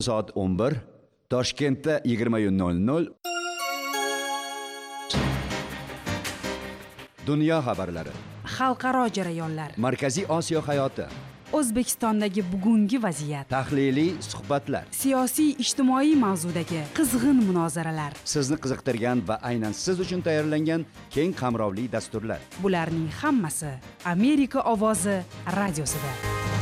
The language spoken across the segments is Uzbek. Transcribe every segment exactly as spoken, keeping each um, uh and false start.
Soat o'n bir, Toshkentda yigirma nol nol. Dunyo xabarlari, xalqaro jarayonlar, Markaziy Osiyo hayoti, O'zbekistondagi bugungi vaziyat, tahliliy suhbatlar, siyosiy ijtimoiy mavzudagi qizg'in munozaralar, sizni qiziqtirgan va aynan siz uchun tayyorlangan keng qamrovli dasturlar. Bularning hammasi Amerika ovozi radiosida.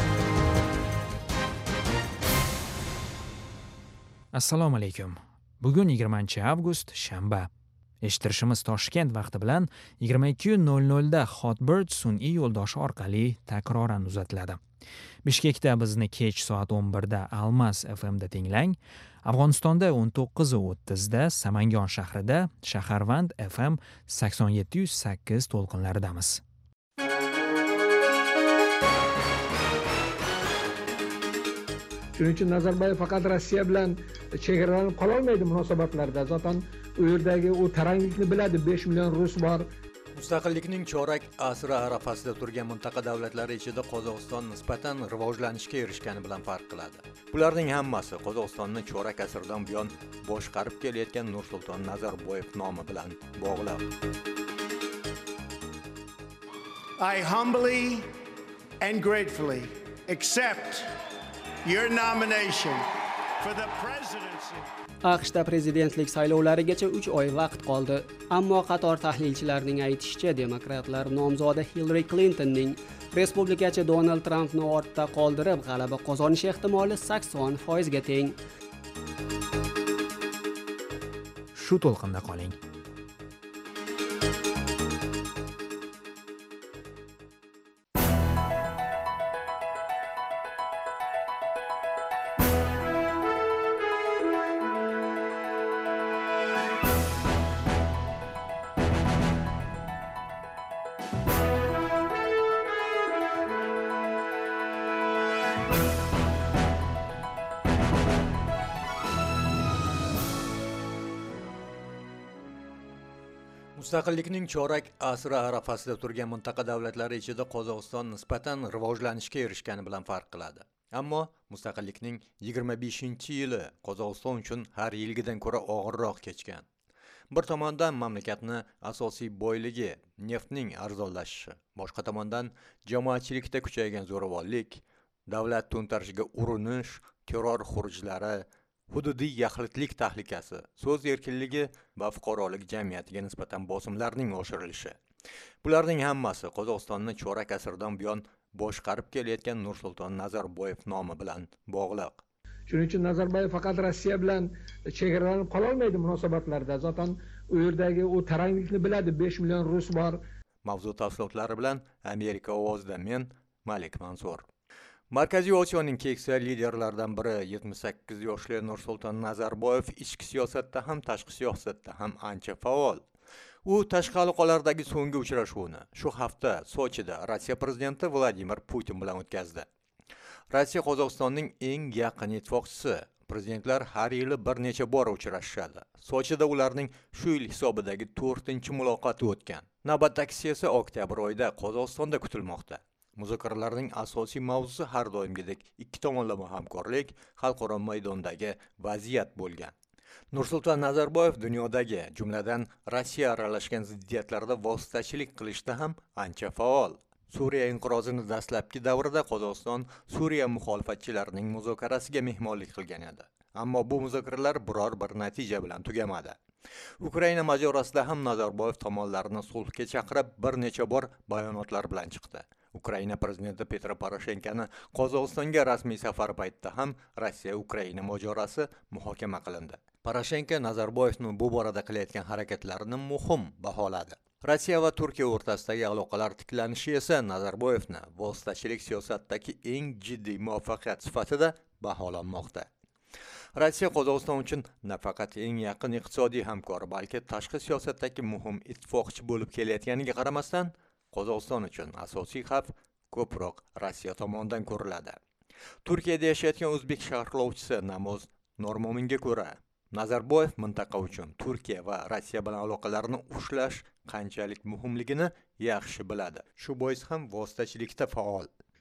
Assalomu alaykum. Bugun yigirmanchi avgust shanba. Eshittirishimiz Toshkent vaqti bilan yigirma ikki nol nol da Hotbird sun'iy yo'ldoshi orqali takroran uzatiladi. Bishkekda bizni kech soat o'n bir da Almas F M da tinglang. Afg'onistonda o'n to'qqiz o'ttiz da Samangon shahrida Shaharvand F M sakson yetti yuz sakkiz to'lqinlaridamiz. Shuning uchun Nazarboyev faqat Rossiya bilan chegaralanib qola olmaydi munosabatlarda. Zaten u yerdagi u taranglikni biladi. besh million rus bor. Mustaqillikning chorak asri arafasida turgan mintaqa davlatlari ichida Qozog'iston nisbatan rivojlanishga erishgani bilan farq qiladi. Bularning hammasi Qozog'istonni chorak asrdan buyon boshqarib kelayotgan Nursulton Nazarboyev nomi bilan bog'liq. I humbly and gratefully accept your nomination for the presidency. AQShda prezidentlik saylovlarigacha uch oy vaqt qoldi. Ammo qator tahlilchilarning aytishicha, demokratlar nomzodi Hillary Clintonning respublikachi Donald Trampni ortda qoldirib, g'alaba qozonish ehtimoli sakson foiz ga teng. Shu to'lqinda qoling. Mustaqillikning chorak asri arafasida turgan mintaqa davlatlari ichida Qozog'iston nisbatan rivojlanishga erishgani bilan farq qiladi. Ammo mustaqillikning yigirma beshinchi yili Qozog'iston uchun har yilgidan ko'ra og'irroq kechgan. Bir tomondan mamlakatni asosiy boyligi neftning arzonlashishi, boshqa tomondan jamoatchilikda kuchaygan zo'ravonlik, davlat to'ntarishiga urinish, terror xurujlari, hududiy yaxlitlik tahlikasi, so'z erkinligi va fuqarolik jamiyatiga nisbatan bosimlarning oshirilishi. Bularning hammasi Qozog'istonni chorak asrdan buyon boshqarib kelayotgan Nursulton Nazarboyev nomi bilan bog'liq. Shuning uchun Nazarboyev faqat Rossiya bilan chegaralanib qola olmaydi munosabatlarda. Zaten u yerdagi u taranglikni biladi. besh million rus bor. Mavzu tafsilotlari bilan Amerika ovozida men Malik Mansur. Markaziy Osiyoning keksa liderlaridan biri yetmish sakkiz yoshli Nursulton Nazarboyev ichki siyosatda ham tashqi siyosatda ham ancha faol. U tashqi aloqalardagi so'nggi uchrashuvni shu hafta Sochida Rossiya prezidenti Vladimir Putin bilan o'tkazdi. Rossiya Qozog'istonning eng yaqin ittifoqchisi. Prezidentlar har yili bir necha bor uchrashishadi. Sochida ularning shu yil hisobidagi to'rtinchi muloqoti o'tgan. Navbatdagisi esa oktyabr oyida Qozog'istonda kutilmoqda. Muzokaralarning asosiy mavzusi har doimgidek ikki tomonlama hamkorlik, xalqaro maydondagi vaziyat bo'lgan. Nursulton Nazarboyev dunyodagi, jumladan Rossiya aralashgan ziddiyatlarda vositachilik qilishda ham ancha faol. Suriya inqirozini dastlabki davrida Qozog'iston Suriya muxolifatchilarining muzokarasiga mehmonlik qilgan edi. Ammo bu muzokaralar biror bir natija bilan tugamadi. Ukraina mojarosida ham Nazarboyev tomonlarni sulhga chaqirib bir necha bor bayonotlar bilan chiqdi. Ukraina prezidenti Petro Poroshenkoni Qozog'istonga rasmiy safar paytida ham Rossiya-Ukraina mojarosi muhokama qilindi. Poroshenko Nazarboyevning bu borada qilayotgan harakatlarini muhim baholadi. Rossiya va Turkiya o'rtasidagi aloqalar tiklanishi esa Nazarboyevni vositachilik siyosatidagi eng jiddiy muvaffaqiyat sifatida baholanmoqda. Rossiya Qozog'iston uchun nafaqat eng yaqin iqtisodiy hamkor, balki tashqi siyosatdagi muhim ittifoqchi bo'lib kelayotganiga qaramasdan, Qozog'iston uchun asosiy xavf ko'proq Rossiya tomonidan ko'riladi. Turkiyada yashayotgan o'zbek sharhlovchisi Namoz Normominga ko'ra, Nazarboyev mintaqa uchun Turkiya va Rossiya bilan aloqalarni ushlash qanchalik muhimligini yaxshi biladi. Shu bois ham vositachilikda faol.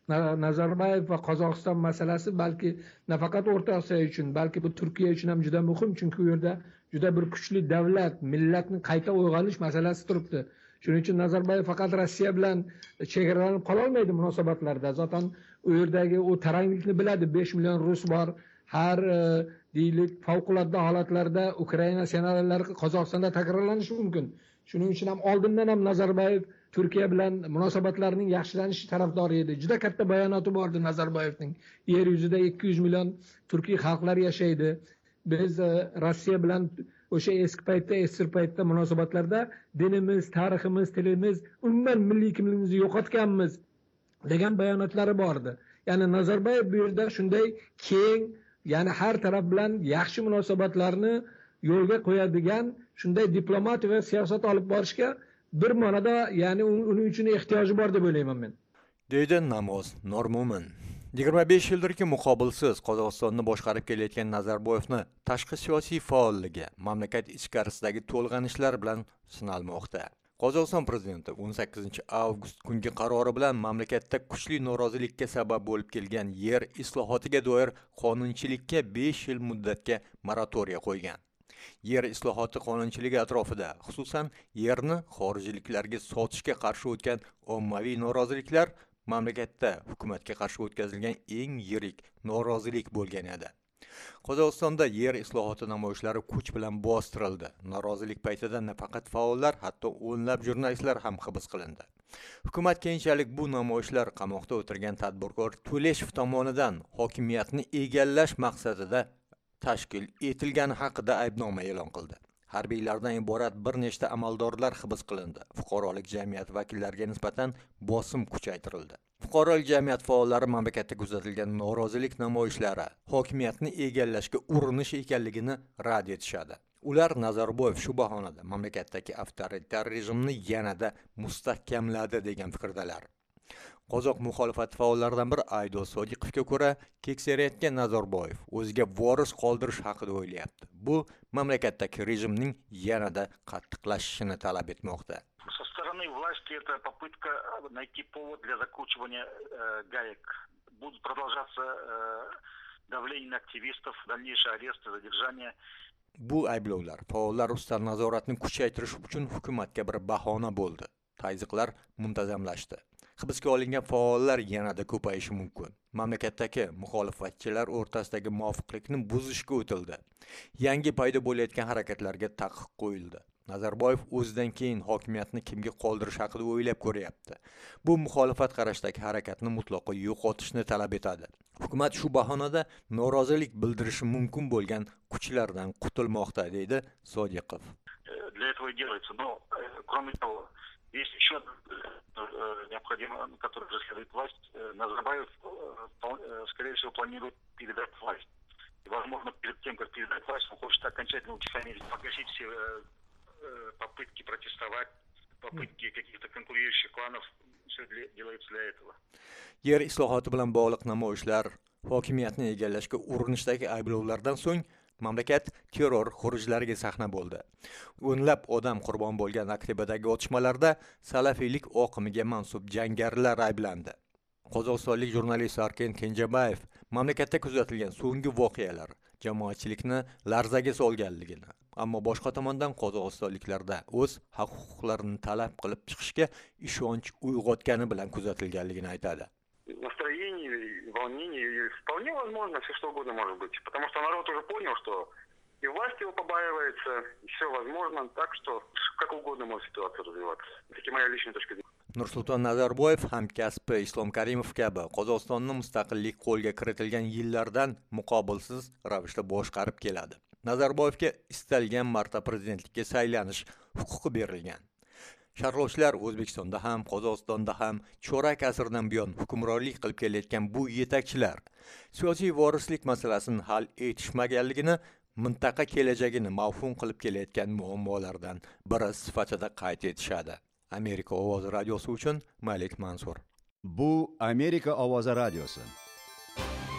Nazarbayev va Qozog'iston masalasi balki nafaqat O'rta Osiyo uchun, balki bu Turkiya uchun ham juda muhim, chunki u yerda juda bir kuchli davlat, millatning qayta uyg'onish masalasi turibdi. Shuning uchun Nazarbayev faqat Rossiya bilan chegaralanib qololmaydi olmaydi munosabatlarda. Zotan u yerdagi u taranglikni biladi. besh million rus bor. Har deylik favqulodda holatlarda Ukraina ssenariylari Qozog'istonda takrorlanishi mumkin. Shuning uchun ham oldindan ham Nazarbayev Turkiya bilan munosabatlarning yaxshilanishi tarafdori edi. Juda katta bayonoti bor edi Nazarbayevning. Yer yuzida ikki yuz million turkiy xalqlar yashaydi. Biz Rossiya bilan o'sha eski paytda, eski paytda munosabatlarda dinimiz, tariximiz, tilimiz, umuman milliy kimligimizni yo'qotganmiz degan bayonotlari bor edi. Ya'ni Nazarbayev bu yerda shunday keng, ya'ni har taraf bilan yaxshi munosabatlarni yo'lga qo'yadigan shunday diplomat va siyosat olib borishga bir ma'noda, ya'ni uning uchun ehtiyoji bor deb o'ylayman men. Deydi Namoz Normo'min. yigirma besh yildirki muqobilsiz Qozog'istonni boshqarib kelayotgan Nazarboyevni tashqi siyosiy faolligi mamlakat ichkarisidagi to'lg'anishlar bilan sinalmoqda. Qozog'iston prezidenti o'n sakkizinchi avgust kungi qarori bilan mamlakatda kuchli norozilikka sabab bo'lib kelgan yer islohotiga doir qonunchilikka besh yil muddatga moratoriya qo'ygan. Yer islohoti qonunchiligi atrofida, xususan yerni xorijliklarga sotishga qarshi o'tgan ommaviy noroziliklar mamlakatda hukumatga qarshi o'tkazilgan eng yirik norozilik bo'lgan edi. Qozog'istonda yer islohoti namoyishlari kuch bilan bostirildi. Norozilik paytida nafaqat faollar, hatto o'nlab jurnalistlar ham hibs qilindi. Hukumat keyinchalik bu namoyishlar qamoqda o'tirgan tadbirkor To'leshev tomonidan hokimiyatni egallash maqsadida tashkil etilgani haqida aybnoma e'lon qildi. Harbiylardan iborat bir nechta amaldorlar hibs qilindi. Fuqarolik jamiyat vakillariga nisbatan bosim kuchaytirildi. Fuqarolik jamiyat faollari mamlakatda kuzatilgan norozilik namoyishlari hokimiyatni egallashga urinish ekanligini rad etishadi. Ular Nazarboyev shu bahonada mamlakatdagi avtoritar rejimni yanada mustahkamladi degan fikrdalar. Qozoq muxolifat faollaridan biri Aydos Sodiqovga ko'ra, keksayayotgan Nazarboyev o'ziga voris qoldirish haqida o'ylayapti. Bu mamlakatdagi rejimning yanada qattiqlashishini talab etmoqda. Со стороны власти это попытка найти повод для закручивания э, гаек. Будут продолжаться э, давление на активистов, дальнейшие аресты, задержания. Bu ayblovlar faollar ustidan nazoratni kuchaytirish uchun hukumatga bir bahona bo'ldi. Tayziqlar muntazamlashdi. Hibsga olingan faollar yanada ko'payishi mumkin. Mamlakatdagi muxolifatchilar o'rtasidagi muvofiqlikni buzishga o'tildi. Yangi paydo bo'layotgan harakatlarga taqiq qo'yildi. Nazarboyev o'zidan keyin hokimiyatni kimga qoldirish haqida o'ylab ko'ryapti. Bu muxolifat qarashdagi harakatni mutlaqo yo'qotishni talab etadi. Hukumat shu bahonada norozilik bildirishi mumkin bo'lgan kuchlardan qutulmoqda, deydi Sodiqov. Для этого делается, но кроме того, есть еще необходимо, который преследует власть. Назарбаев, скорее всего, планирует передать власть. И, возможно, перед тем, как передать власть, он хочет окончательно утихомирить, погасить все попытки протестовать, попытки каких-то конкурирующих кланов. Все делается для этого. Yer islohoti bilan bog'liq namoyishlar hokimiyatni egallashga urinishdagi ayblovlardan so'ng mamlakat terror xurujlariga sahna bo'ldi. O'nlab odam qurbon bo'lgan Aktebadagi otishmalarda salafiylik oqimiga mansub jangarilar ayblandi. Qozog'istonlik jurnalist Arken Kenjabayev mamlakatda kuzatilgan so'nggi voqealar jamoatchilikni larzaga solganligini, ammo boshqa tomondan qozog'istonliklarda o'z haq-huquqlarini talab qilib chiqishga ishonch uyg'otgani bilan kuzatilganligini aytadi. Настроение, волнение, вполне возможно, все что угодно может быть. Потому что народ уже понял, что и власть его побаивается, и все возможно, так что как угодно может ситуация развиваться. Это моя личная точка зрения. Nursulton Nazarboyev hamkasbi Islom Karimov kabi Qozog'istonni mustaqillik qo'lga kiritilgan yillardan muqobilsiz ravishda boshqarib keladi. Nazarboyevga istalgan marta prezidentlikka saylanish huquqi berilgan. Sharhlovchilar O'zbekistonda ham, Qozog'istonda ham chorak asrdan buyon hukmronlik qilib kelayotgan bu yetakchilar siyosiy vorislik masalasini hal etishmaganligini, mintaqa kelajagini mavhum qilib kelayotgan muammolardan biri sifatida qayd etishadi. Amerika ovozi radiosi uchun Malik Mansur. Bu Amerika ovozi radiosi.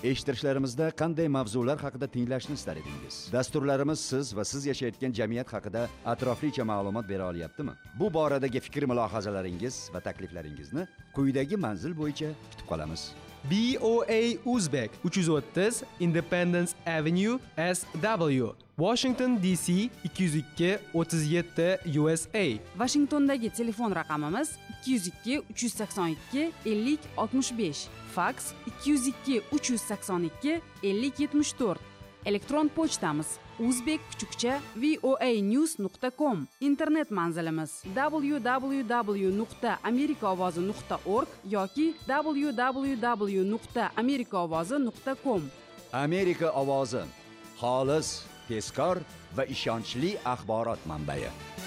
Eshittirishlarimizda qanday mavzular haqida tinglashni istar edingiz? Dasturlarimiz siz va siz yashayotgan jamiyat haqida atroflicha ma'lumot bera olyaptimi? Bu boradagi fikr-mulohazalaringiz va takliflaringizni quyidagi manzil bo'yicha kutib qolamiz. B O A Uzbek uch yuz o'ttiz Independence Avenue S W Washington D C ikki yuz ikki o'ttiz yetti U S A. Vashingtondagi telefon raqamimiz ikki yuz ikki uch yuz sakson ikki ellik oltmish besh, faks ikki yuz ikki uch yuz sakson ikki ellik yetmish to'rt. Elektron pochtamiz uzbek kuchukcha voanews nuqta com. Internet manzilimiz w w w nuqta amerika ovozi nuqta org yoki w w w nuqta amerika ovozi nuqta com. Amerika ovozi xolis, tezkor va ishonchli axborot manbai.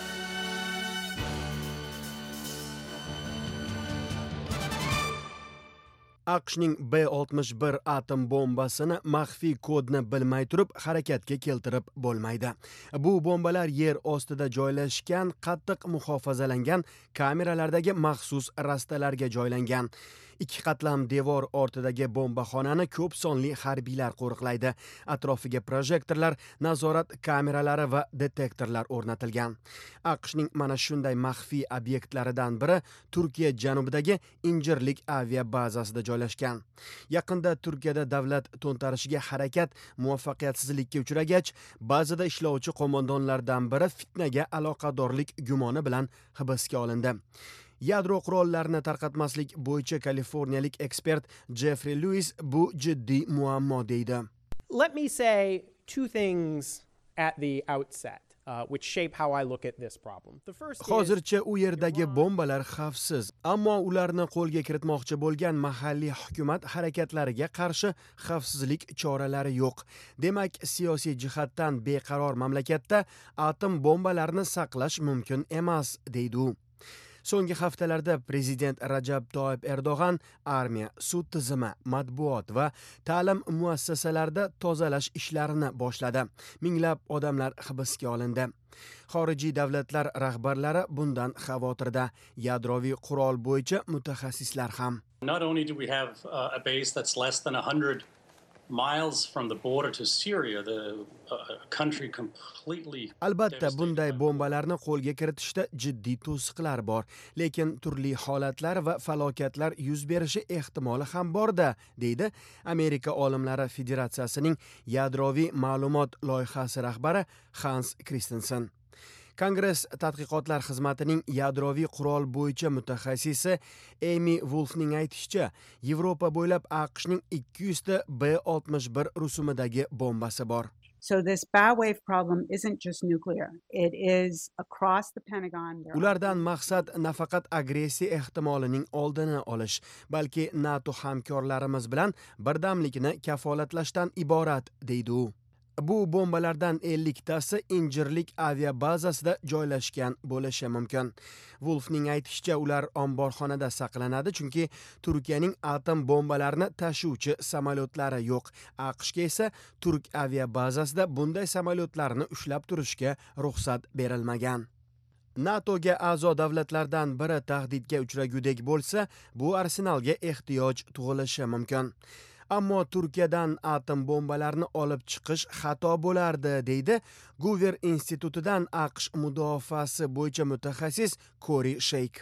AQShning B oltmish bir atom bombasini maxfiy kodni bilmay turib harakatga keltirib bo'lmaydi. Bu bombalar yer ostida joylashgan, qattiq muhofazalangan kameralardagi maxsus rastalarga joylangan. Ikki qatlam devor ortidagi bombaxonani ko'p sonli harbiylar qo'riqlaydi. Atrofiga projektorlar, nazorat kameralari va detektorlar o'rnatilgan. AQShning mana shunday maxfiy obyektlaridan biri Turkiya janubidagi Injirlik avia bazasida joylashgan. Yaqinda Turkiyada davlat to'ntarishiga harakat muvaffaqiyatsizlikka uchragach, bazada ishlovchi qo'mondonlardan biri fitnaga aloqadorlik gumoni bilan hibsga olindi. Yadro qurollarini tarqatmaslik bo'yicha kaliforniyalik ekspert Jeffrey Lewis bu jiddiy muammo deydi. Let me say two things at the outset. Uh, which shape how I look at this problem. The first is Hozircha u yerdagi bombalar xavfsiz, ammo ularni qo'lga kiritmoqchi bo'lgan mahalliy hukumat harakatlariga qarshi xavfsizlik choralari yo'q. Demak, siyosiy jihatdan beqaror mamlakatda atom bombalarini saqlash mumkin emas, deydi u. So'nggi haftalarda prezident Rajab Toyyib Erdo'g'an armiya, sud tizimi, matbuot va ta'lim muassasalarida tozalash ishlarini boshladi. Minglab odamlar hibsga olindi. Xorijiy davlatlar rahbarlari bundan xavotirda. Yadroviy qurol bo'yicha mutaxassislar ham. Not only do we have uh, a base that's less than one hundred miles from the border to Syria, the uh, country completely. Albatta, bunday bombalarni qo'lga kiritishda jiddiy to'siqlar bor, lekin turli holatlar va falokatlar yuz berishi ehtimoli ham bor-da, deydi Amerika olimlari federatsiyasining yadroviy ma'lumot loyihasi rahbari Hans Christensen. Kongress tadqiqotlar xizmatining yadroviy qurol bo'yicha mutaxassisi Amy Wolfning aytishicha, Yevropa bo'ylab AQShning ikki yuz ta B oltmish bir rusumidagi bombasi bor. So this bow wave problem isn't just nuclear. It is across the Pentagon. Ulardan maqsad nafaqat agressiya ehtimolining oldini olish, balki NATO hamkorlarimiz bilan birdamlikni kafolatlashdan iborat, deydi u. Bu bombalardan elliktasi Injirlik avia bazasida joylashgan bo'lishi mumkin. Wolfning aytishicha, ular omborxonada saqlanadi, chunki Turkiyaning atom bombalarini tashuvchi samolyotlari yo'q. AQShga esa Turk avia bazasida bunday samolyotlarni ushlab turishga ruxsat berilmagan. NATOga a'zo davlatlardan biri tahdidga uchragudek bo'lsa, bu arsenalga ehtiyoj tug'ilishi mumkin. Ammo Turkiyadan atom bombalarini olib chiqish xato bo'lardi, deydi Guver institutidan AQSh mudofaasi bo'yicha mutaxassis Corey Sheikh.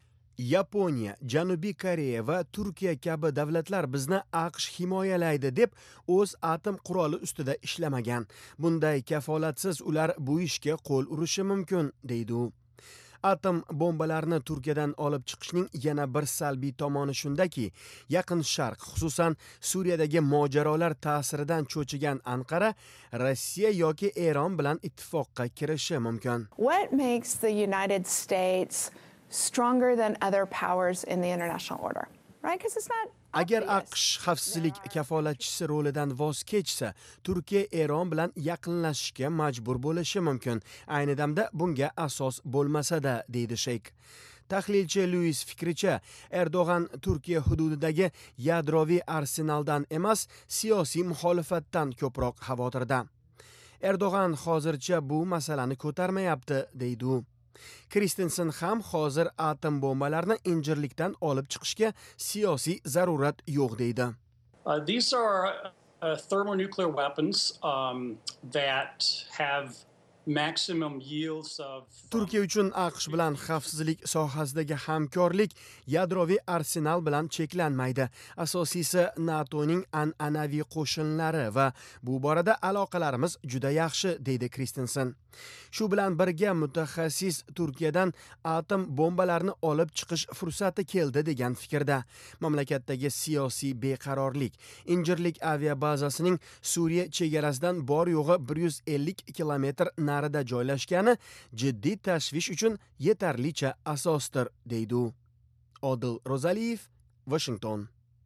Yaponiya, Janubiy Koreya va Turkiya kabi davlatlar bizni AQSh himoyalaydi deb o'z atom quroli ustida ishlamagan. Bunday kafolatsiz ular bu ishga qo'l urishi mumkin, deydi u. Atom bombalarini Turkiyadan olib chiqishning yana bir salbiy tomoni shundaki, Yaqin Sharq, xususan Suriyadagi mojarolar ta'siridan cho'chigan Anqara Rossiya yoki Eron bilan ittifoqqa kirishi mumkin. What makes the United States stronger than other powers in the international order? Right? Because it's not Agar AQSh xavfsizlik kafolatchisi rolidan voz kechsa, Turkiya Eron bilan yaqinlashishga majbur bo'lishi mumkin. Ayni damda bunga asos bo'lmasa-da, deydi Sheikh. Tahlilchi Lewis fikricha, Erdo'g'an Turkiya hududidagi yadroviy arsenaldan emas, siyosiy muxolifatdan ko'proq xavotirda. Erdo'g'an hozircha bu masalani ko'tarmayapti, deydi u. Christensen ham hozir atom bombalarini Injirlikdan olib chiqishga siyosiy zarurat yo'q, deydi. Uh, these are uh, thermonuclear weapons um, that have maximum yields of Turkiya uchun AQSh bilan xavfsizlik sohasidagi hamkorlik yadroviy arsenal bilan cheklanmaydi. Asosiysi NATOning an'anaviy qo'shinlari va bu borada aloqalarimiz juda yaxshi, deydi Kristensen. Shu bilan birga mutaxassis Turkiyadan atom bombalarini olib chiqish fursati keldi degan fikrda. Mamlakatdagi siyosiy beqarorlik, Injirlik aviabazasining Suriya chegarasidan bor yo'g'i bir yuz ellik kilometr narida joylashgani jiddiy tashvish uchun yetarlicha asosdir, deydi u. Odil Rozaliyev, Washington.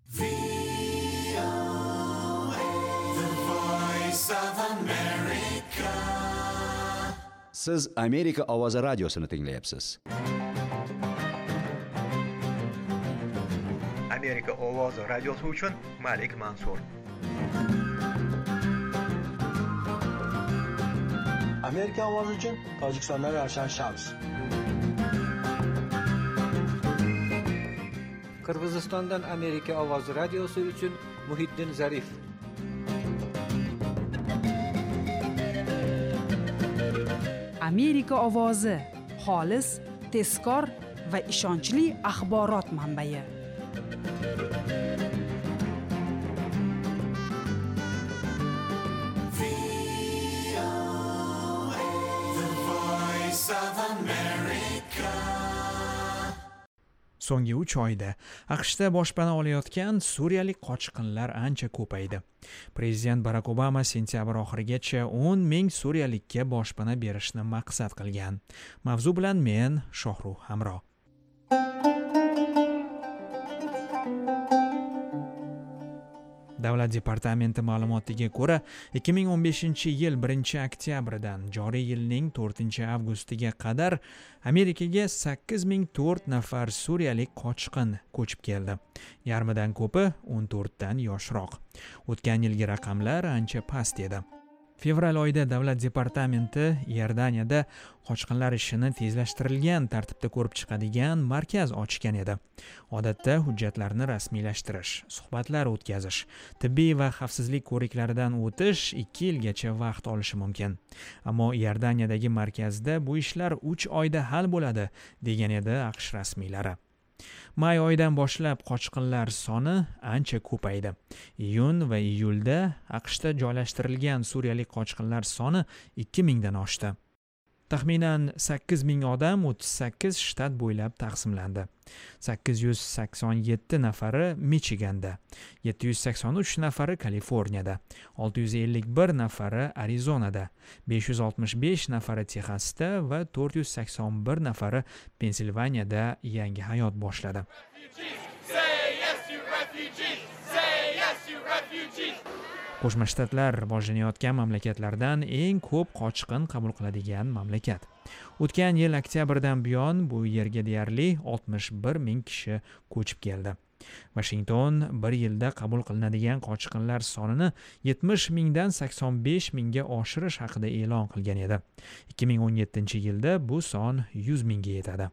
Siz Amerika ovozi radiosini tinglayapsiz. Amerika ovozi radiosi uchun Malik Mansur. Amerika ovozi uchun Tojikistondan Ravshan Shams. Qirg'izistondan Amerika ovozi radiosi uchun Muhiddin Zarif. Amerika ovozi xolis, tezkor va ishonchli axborot manbai. So'nggi uch oyda AQShda boshpana olayotgan suriyalik qochqinlar ancha ko'paydi. Prezident Barack Obama sentyabr oxirigacha o'n ming suriyalikka boshpana berishni maqsad qilgan. Mavzu bilan men Shohruh Hamro. Davlat departamenti ma'lumotiga ko'ra, ikki ming o'n beshinchi yil birinchi oktyabrdan joriy yilning to'rtinchi avgustiga qadar Amerikaga sakkiz ming to'rt nafar suriyalik qochqin ko'chib keldi. Yarmidan ko'pi o'n to'rtdan yoshroq. O'tgan yilgi raqamlar ancha past edi. Fevral oyida davlat departamenti Iordaniyada qochqinlar ishini tezlashtirilgan tartibda ko'rib chiqadigan markaz ochgan edi. Odatda hujjatlarni rasmiylashtirish, suhbatlar o'tkazish, tibbiy va xavfsizlik ko'riklaridan o'tish ikki yilgacha vaqt olishi mumkin. Ammo Iordaniyadagi markazda bu ishlar uch oyda hal bo'ladi, degan edi AQSh rasmiylari. May oyidan boshlab qochqinlar soni ancha ko'paydi. Iyun va iyulda AQShda joylashtirilgan suriyalik qochqinlar soni ikki mingdan oshdi. Taxminan sakkiz ming odam o'ttiz sakkiz shtat bo'ylab taqsimlandi. sakkiz yuz sakson yetti nafari Michiganda, yetti yuz sakson uch nafari Kaliforniyada, olti yuz ellik bir nafari Arizonada, besh yuz oltmish besh nafari Texasda va to'rt yuz sakson bir nafari Pensilvaniyada yangi hayot boshladi. Qo'shma Shtatlar rivojlanayotgan mamlakatlardan eng ko'p qochqin qabul qiladigan mamlakat. O'tgan yil oktyabrdan buyon bu yerga deyarli oltmish bir ming kishi ko'chib keldi. Washington bir yilda qabul qilinadigan qochqinlar sonini yetmish mingdan sakson besh mingga oshirish haqida e'lon qilgan edi. ikki ming o'n yettinchi yilda bu son yuz mingga yetadi.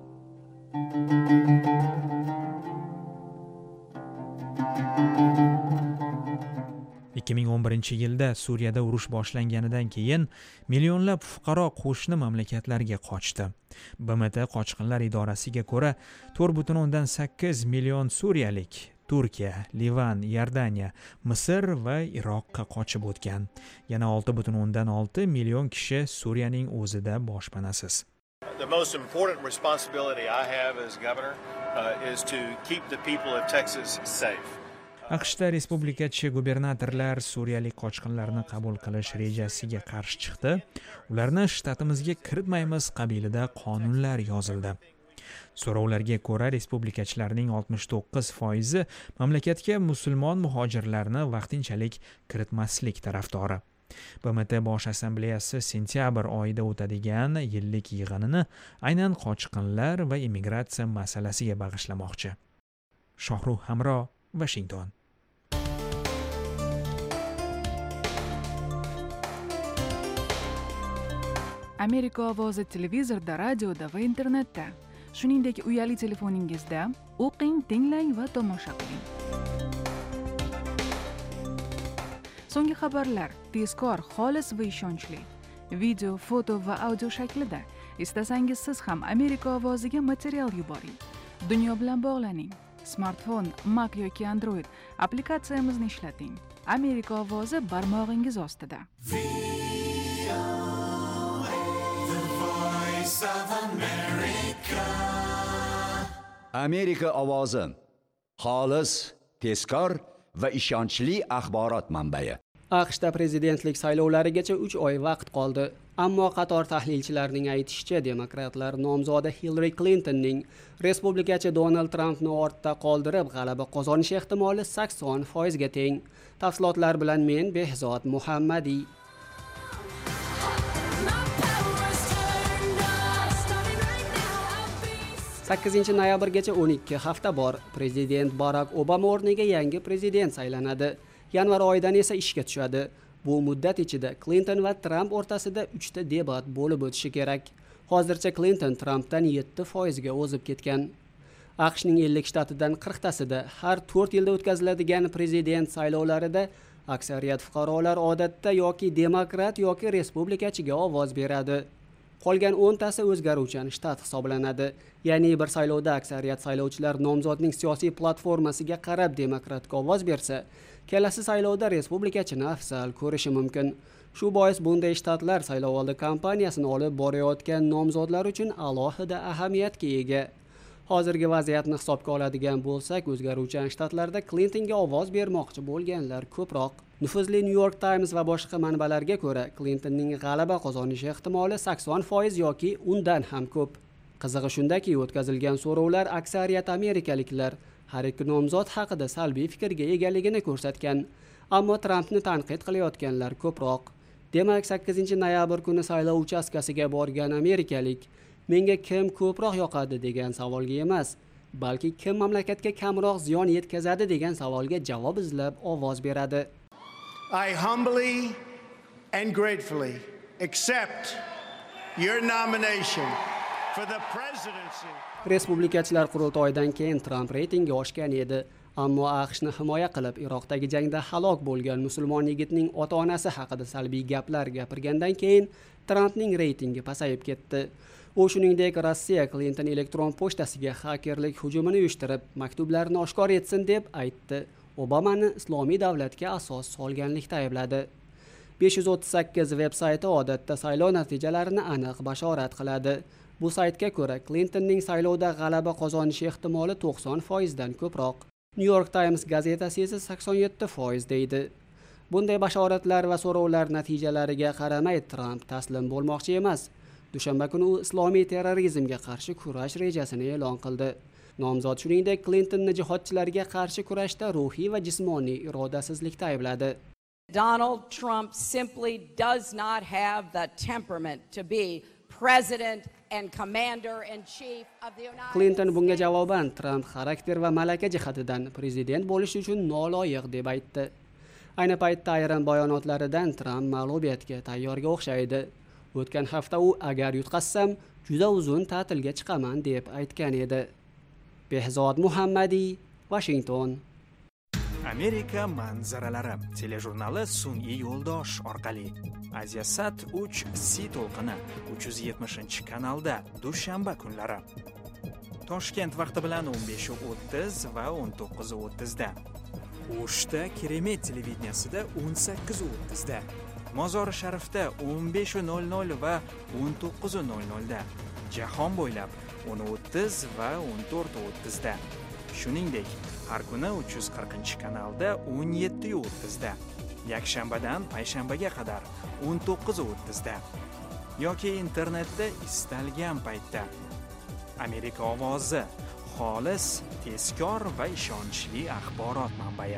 ikki ming o'n birinchi yilda Suriyada urush boshlanganidan keyin millionlab fuqaro qo'shni mamlakatlarga qochdi. B M T qochqinlar idorasiga ko'ra to'rt butun o'ndan sakkiz million suriyalik Turkiya, Livan, Iordaniya, Misr va Iroqqa qochib o'tgan. Yana olti butun o'ndan olti million kishi Suriyaning o'zida boshpanasiz. The most important responsibility I have as governor uh, is to keep the people of Texas safe. AQShda respublikachi gubernatorlar suriyalik qochqinlarni qabul qilish rejasiga qarshi chiqdi. Ularni shtatimizga kiritmaymiz qabilida qonunlar yozildi. So'rovlarga ko'ra respublikachilarning oltmish to'qqiz foizi mamlakatga musulmon muhojirlarni vaqtinchalik kiritmaslik tarafdori. B M T Bosh assambleyasi sentyabr oyida o'tadigan yillik yig'inini aynan qochqinlar va immigratsiya masalasiga bag'ishlamoqchi. Shohruh Hamro, Washington. Amerika ovozi televizorda, radioda va internetda, shuningdek uyali telefoningizda o'qing, tinglang va tomosha qiling. So'nggi xabarlar tezkor, xolis va ishonchli. Video, foto va audio shaklida. Istasangiz siz ham Amerika ovoziga material yuboring. Dunyo bilan bog'laning. Smartfon, Mac yoki Android applikatsiyamizni ishlating. Amerika ovozi barmog'ingiz ostida. Amerika ovozi xolis, tezkor va ishonchli axborot manbai. AQShda prezidentlik saylovlarigacha uch oy vaqt qoldi. Ammo qator tahlilchilarning aytishicha, demokratlar nomzodi Hillary Clintonning respublikachi Donald Trumpni ortda qoldirib, g'alaba qozonish ehtimoli sakson foizga teng. Tafsilotlar bilan men Behzod Muhammadiy. sakkizinchi noyabrgacha o'n ikki hafta bor. Prezident Barack Obama o'rniga yangi prezident saylanadi. Yanvar oyidan esa ishga tushadi. Bu muddat ichida Clinton va Trump o'rtasida uchta debat bo'lib o'tishi kerak. Hozircha Clinton Trumpdan yetti foizga o'zib ketgan. AQShning ellik shtatidan qirqtasida har to'rt yilda o'tkaziladigan prezident saylovlarida aksariyat fuqarolar odatda yoki demokrat yoki respublikachiga ovoz beradi. Qolgan o'ntasi o'zgaruvchan shtat hisoblanadi. Ya'ni bir saylovda aksariyat saylovchilar nomzodning siyosiy platformasiga qarab demokratga ovoz bersa, kelasi saylovda respublikachini afzal ko'rishi mumkin. Shu bois bunday shtatlar saylovoldi kampaniyasini olib borayotgan nomzodlar uchun alohida ahamiyatga ega. Hozirgi vaziyatni hisobga oladigan bo'lsak, o'zgaruvchan shtatlarda Clintonga ovoz bermoqchi bo'lganlar ko'proq. Nufuzli New York Times va boshqa manbalarga ko'ra, Clintonning g'alaba qozonishi ehtimoli sakson foiz yoki undan ham ko'p. Qizig'i shundaki, o'tkazilgan so'rovlar aksariyat amerikaliklar har ikki nomzod haqida salbiy fikrga egaligini ko'rsatgan, ammo Trumpni tanqid qilayotganlar ko'proq. Demak, sakkizinchi noyabr kuni saylov uchastkasiga borgan amerikalik menga kim ko'proq yoqadi degan savolga emas, balki kim mamlakatga kamroq ziyon yetkazadi degan savolga javob izlab ovoz beradi. I humbly and gratefully accept your nomination for the presidency. Respublikachilar qurultoyidan keyin Trump reytingi oshgan edi, ammo AQShni himoya qilib Iroqdagi jangda halok bo'lgan musulmon yigitning ota-onasi haqida salbiy gaplar gapirgandan keyin Trumpning reytingi pasayib ketdi. U shuningdek Rossiya Clinton elektron pochtasiga xakerlik hujumini uyushtirib, maktublarni oshkor etsin deb aytdi. Obamani islomiy davlatga asos solganlikda aybladi. besh yuz o'ttiz sakkiz veb-sayti odatda saylov natijalarini aniq bashorat qiladi. Bu saytga ko'ra, Clintonning saylovda g'alaba qozonishi ehtimoli to'qson foizdan ko'proq. New York Times gazetasi esa sakson yetti foiz deydi. Bunday bashoratlar va so'rovlar natijalariga qaramay Trump taslim bo'lmoqchi emas. Dushanba kuni u islomiy terrorizmga qarshi kurash rejasini e'lon qildi. Nomzod shuningdek Clintonni jihodchilarga qarshi kurashda ruhiy va jismoniy irodasizlikda aybladi. Donald Trump simply does not have the temperament to be president and commander in chief of the United States. Clinton bunga javoban Trump xarakter va malaka jihatidan prezident bo'lish uchun noloyiq deb aytdi. Ayni paytda ayrim bayonotlaridan Trump mag'lubiyatga tayyorga o'xshaydi. O'tgan hafta u agar yutqazsam, juda uzun ta'tilga chiqaman deb aytgan edi. Behzod Muhammadiy, Washington. Amerika manzaralari telejurnali sun'iy yo'ldosh orqali Asiasat uch C to'lqini uch yuz yetmishinchi kanalda dushanba kunlari. Toshkent vaqti bilan o'n besh o'ttiz va o'n to'qqiz o'ttiz da. O'shda Keremet televideniyasida o'n sakkiz o'ttiz da. Mozori Sharifda o'n besh nol nol va o'n to'qqiz nol nol da. Jahon bo'ylab o'n o'ttiz va o'n to'rt o'ttiz da. Shuningdek, har kuni uch yuz qirqinchi kanalda o'n yetti o'ttiz da. Yakshanbadan payshanbaga qadar o'n to'qqiz o'ttiz da. Yoki internetda istalgan paytda. Amerika ovozi xolis, tezkor va ishonchli axborot manbai.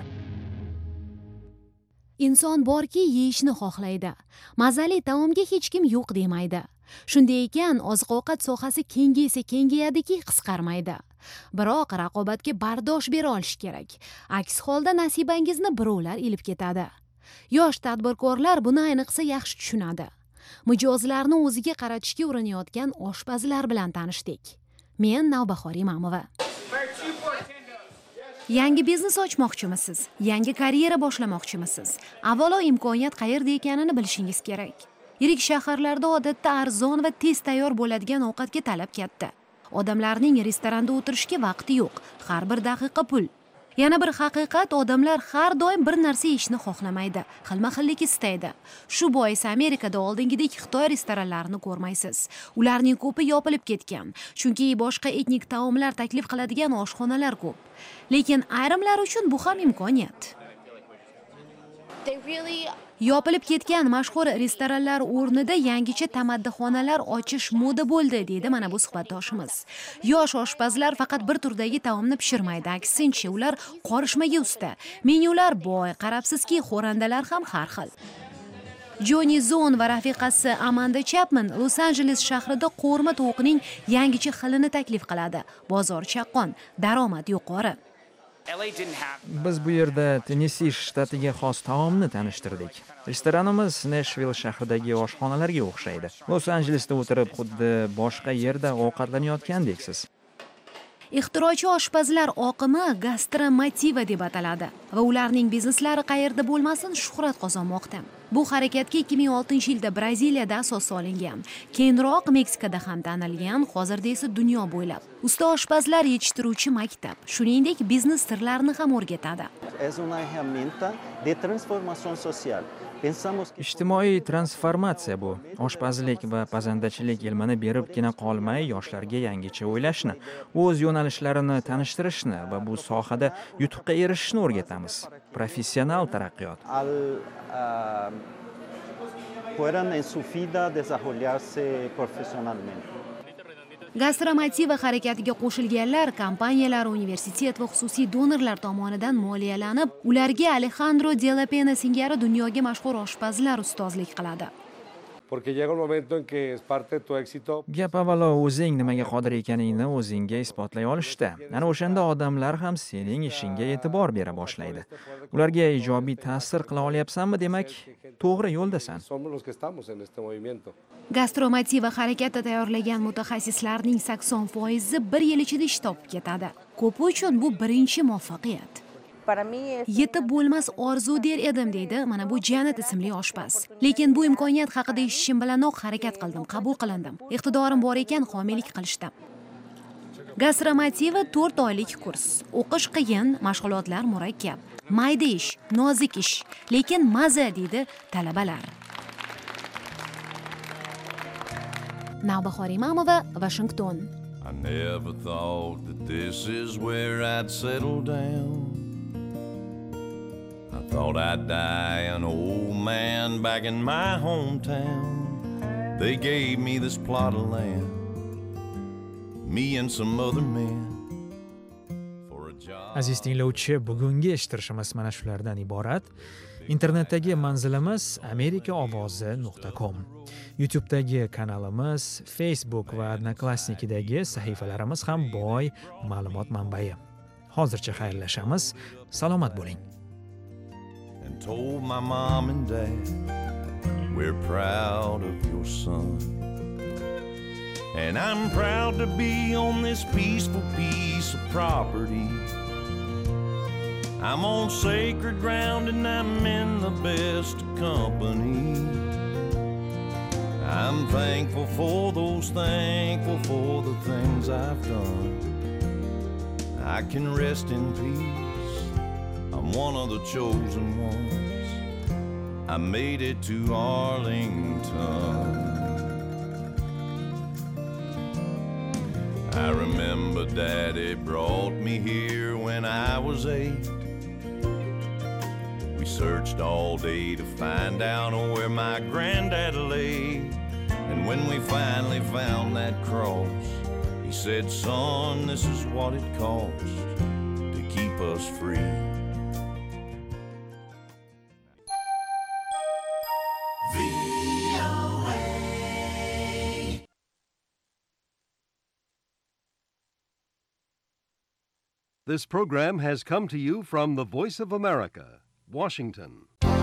Inson borki yeyishni xohlaydi. Mazali taomga hech kim yo'q demaydi. Shunday ekan, oziq-ovqat sohasi kengaysa kengayadiki, qisqarmaydi. Biroq raqobatga bardosh bera olish kerak. Aks holda nasibangizni birovlar ilib ketadi. Yosh tadbirkorlar buni ayniqsa yaxshi tushunadi. Mijozlarni o'ziga qaratishga urinayotgan oshpazlar bilan tanishdik. Men Navbahor Imamova. Yangi biznes ochmoqchimisiz? Yangi karyera boshlamoqchimisiz? Avvalo imkoniyat qayerda ekanini bilishingiz kerak. Yirik shaharlarda odatda arzon va tez tayyor bo'ladigan ovqatga talab katta. Odamlarning restoranda o'tirishga vaqti yo'q. Har bir daqiqa pul. Yana bir haqiqat, odamlar har doim bir narsa yeyishni xohlamaydi, xilma-xillik istaydi. Shu bois Amerikada oldingidek Xitoy restoranlarini ko'rmaysiz. Ularning ko'pi yopilib ketgan, chunki boshqa etnik taomlar taklif qiladigan oshxonalar ko'p. Lekin ayrimlar uchun bu ham imkoniyat. Yopilib ketgan mashhur restoranlar o'rnida yangicha tamaddixonalar ochish moda bo'ldi, deydi mana bu suhbatdoshimiz. Yosh oshpazlar faqat bir turdagi taomni pishirmaydi, aksincha ular qorishmaga usta. Menyular boy, qarabsizki, xo'randalar ham har xil. Johnny Zon va rafiqasi Amanda Chapman Los-Anjeles shahrida qo'rma tovuqning yangicha xilini taklif qiladi. Bozor chaqqon, daromad yuqori. Biz bu yerda Tennessee shtatiga xos taomni tanishtirdik. Restoranimiz Nashville shahridagi oshxonalarga o'xshaydi. Los-Anjelesda o'tirib xuddi boshqa yerda ovqatlanayotgandeksiz. Ixtirochi oshpazlar oqimi gastromotiva deb ataladi va ularning bizneslari qayerda bo'lmasin shuhrat qozonmoqda. Bu harakatga ikki ming oltinchi yilda Braziliyada asos solingan, keyinroq Meksikada ham tanilgan, hozirda esa dunyo bo'ylab. Usta oshpazlar yetishtiruvchi maktab, shuningdek biznes sirlarini ham o'rgatadi. Es una herramienta de transformación social. Ijtimoiy transformatsiya bu. Oshpazlik va pazandachilik ilmini beribgina qolmay, yoshlarga yangicha o'ylashni, o'z yo'nalishlarini tanishtirishni va bu sohada yutuqqa erishishni o'rgatamiz. Professional taraqqiyot. Al uh, puedan en su vida desarrollarse profesionalmente. Gastromotiva harakatiga qo'shilganlar kompaniyalar, universitet va xususiy donorlar tomonidan moliyalanib, ularga Alejandro de la Pena singari dunyoga mashhur oshpazlar ustozlik qiladi. Porque llega un momento en que es parte de tu éxito. Gap avvalo o'zing nimaga qodir ekaningni o'zingga isbotlay olishda. Ana o'shanda odamlar ham sening ishingga e'tibor bera boshlaydi. Ularga ijobiy ta'sir qila olyapsanmi, demak, to'g'ri yo'ldasan. Somos los que estamos en este movimiento. Gastromotiva harakatda tayyorlagan mutaxassislarning sakson foizi bir yil ichida ish topib ketadi. Ko'pi uchun bu birinchi muvaffaqiyat. Yetib bo'lmas orzu der edim, deydi mana bu Janet ismli oshpaz. Lekin bu imkoniyat haqida eshitishim bilanoq harakat qildim, qabul qilindim. Iqtidorim bor ekan, homiylik qilishdim. Gastromotiva to'rt oylik kurs. O'qish qiyin, mashg'ulotlar murakkab. Mayda ish, nozik ish, lekin maza, deydi talabalar. Navbahor Imamova, Washington. I never thought that this is where I'd settle down. I thought I'd die an old man back in my hometown. They gave me this plot of land, me and some other men. Aziz tinglovchi, bugungi eshittirishimiz mana shulardan iborat. Internetdagi manzilimiz amerika ovozi nuqta com. YouTube'dagi kanalimiz, Facebook va Odnoklassnikidagi sahifalarimiz ham boy ma'lumot manbai. Hozircha xayrlashamiz. Salomat bo'ling. And told my mom and dad, we're proud of your son. And I'm proud to be on this peaceful piece of property. I'm on sacred ground and I'm in the best company. I'm thankful for those, thankful for the things I've done. I can rest in peace. I'm one of the chosen ones. I made it to Arlington. I remember Daddy brought me here when I was eight. We searched all day to find out where my granddad lay. And when we finally found that cross, he said, son, this is what it costs to keep us free. This program has come to you from the Voice of America, Washington.